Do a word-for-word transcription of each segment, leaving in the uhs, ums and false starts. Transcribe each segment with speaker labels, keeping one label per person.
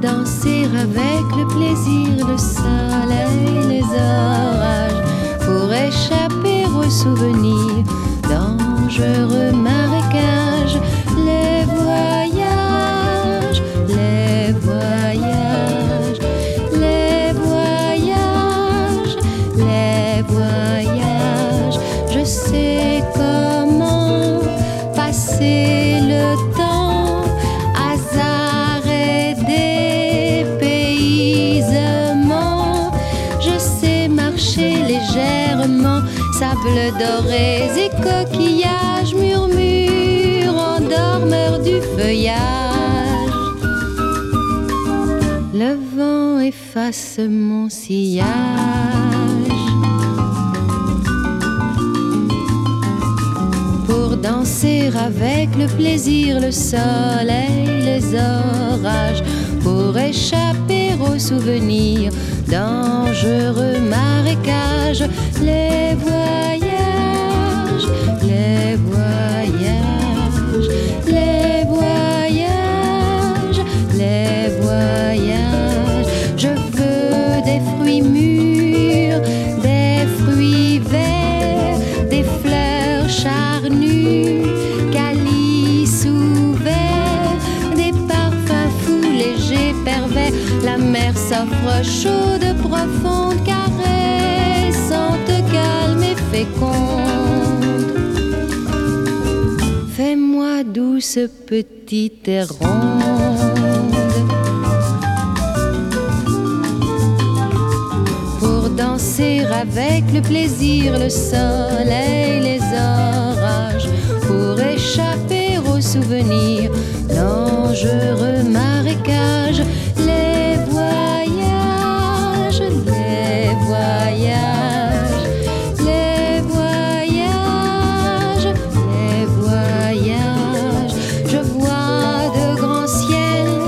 Speaker 1: danser avec le plaisir, le soleil, les orages, pour échapper aux souvenirs, dangereux marécages, les voyages, les voyages, les voyages, les voyages. Je sais comment passer le temps, hasard et dépaysement. Je sais marcher légèrement, sable doré et coquillages, murmure en dormeur du feuillage. Le vent efface mon sillage. Pour danser avec le plaisir, le soleil, les orages, pour échapper aux souvenirs, dangereux marécages, les voyages, les voyages, les voyages, les voyages. Je veux des fruits mûrs, des fruits verts, des fleurs charnues, calices ouverts, des parfums fous, légers, pervers. La mer s'offre chaude, profonde, caressante, calme et féconde. Fais-moi douce petite et ronde, pour danser avec le plaisir, le soleil, les orages, pour échapper aux souvenirs, dangereux marécages, les voyages, les voyages, les voyages, les voyages. Je vois de grands ciels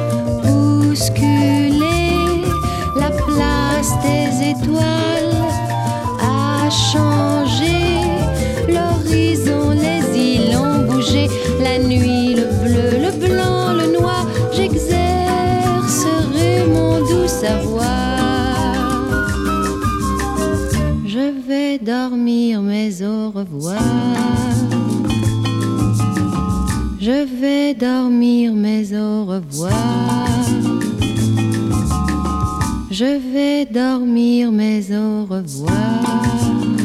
Speaker 1: bousculer, la place des étoiles a changé, l'horizon, les îles ont bougé, la nuit, le bleu, le blanc, le noir. J'exercerai mon doux savoir. Je vais dormir, mais au revoir. Je vais dormir, mais au revoir. Je vais dormir, mais au revoir.